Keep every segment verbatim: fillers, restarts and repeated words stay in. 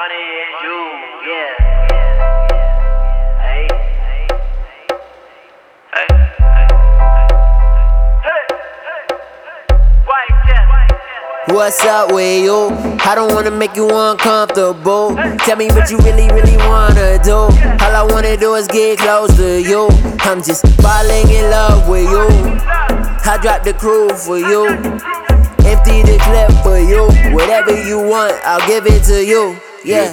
money is you, yeah. Hey, hey, hey, hey, hey. What's up with you? I don't wanna make you uncomfortable. Tell me what you really, really wanna do. All I wanna do is get close to you. I'm just falling in love with you. I drop the crew for you. Empty the clip for you. Whatever you want, I'll give it to you. Yeah.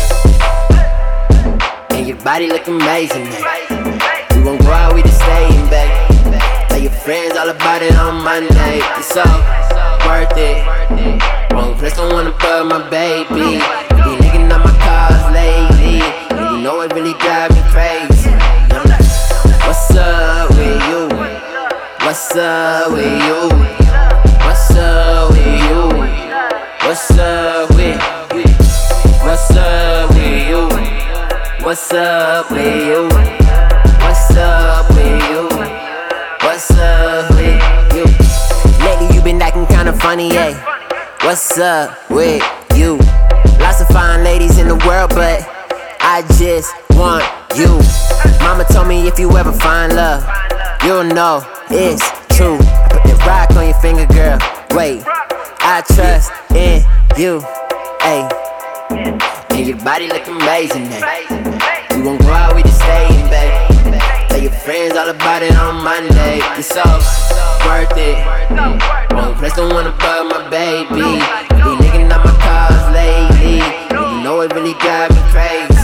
And your body look amazing, man. We won't go out, we just staying back. Tell your friends all about it on Monday. It's all worth it. Wrong place, don't wanna bug my baby. You be licking on my cars lately, and you know it really drives me crazy. I'm like, what's up with you? What's up with you? What's up with you? What's up with you? What's up with you? What's up with you? What's up with you? What's up with you? Lately you been acting kinda funny, yeah. What's up with you? Lots of fine ladies in the world, but I just want you. Mama told me if you ever find love, you'll know it's true. I put that rock on your finger, girl. Wait, I trust in you. Ayy, and your body look amazing, man. We won't go out, we just staying back. Tell your friends all about it on Monday. It's so worth it. Wrong place, don't wanna bug my baby. Be licking on my cars lately, and you know it really drives me crazy.